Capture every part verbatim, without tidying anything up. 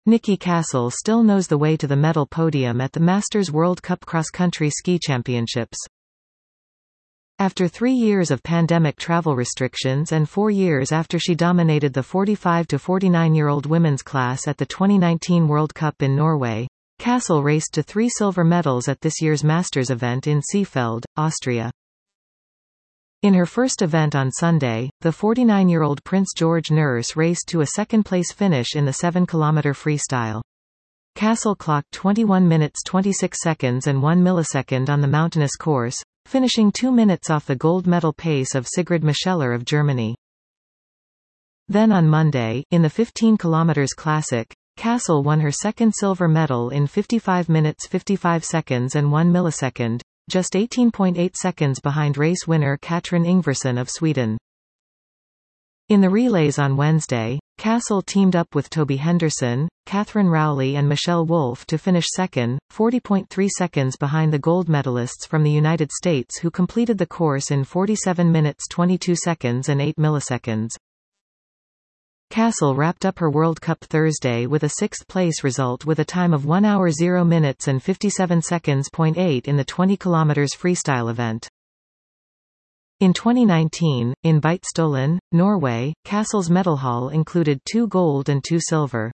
Nikki Castle still knows the way to the medal podium at the Masters World Cup Cross-Country Ski Championships. After three years of pandemic travel restrictions and four years after she dominated the forty-five to forty-nine-year-old women's class at the twenty nineteen World Cup in Norway, Castle raced to three silver medals at this year's Masters event in Seefeld, Austria. In her first event on Sunday, the forty-nine-year-old Prince George nurse raced to a second-place finish in the seven kilometer freestyle. Castle clocked twenty-one minutes twenty-six seconds and one millisecond on the mountainous course, finishing two minutes off the gold medal pace of Sigrid Micheler of Germany. Then on Monday, in the fifteen kilometer classic, Castle won her second silver medal in fifty-five minutes fifty-five seconds and one millisecond, just eighteen point eight seconds behind race winner Katrin Ingvarsson of Sweden. In the relays on Wednesday, Castle teamed up with Toby Henderson, Catherine Rowley and Michelle Wolf to finish second, forty point three seconds behind the gold medalists from the United States who completed the course in forty-seven minutes twenty-two seconds and eight milliseconds. Castle wrapped up her World Cup Thursday with a sixth-place result with a time of one hour zero minutes and fifty-seven seconds point eight in the twenty kilometer freestyle event. In twenty nineteen, in Beitostølen, Norway, Castle's medal haul included two gold and two silver.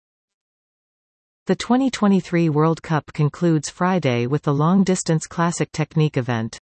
The twenty twenty-three World Cup concludes Friday with the long-distance classic technique event.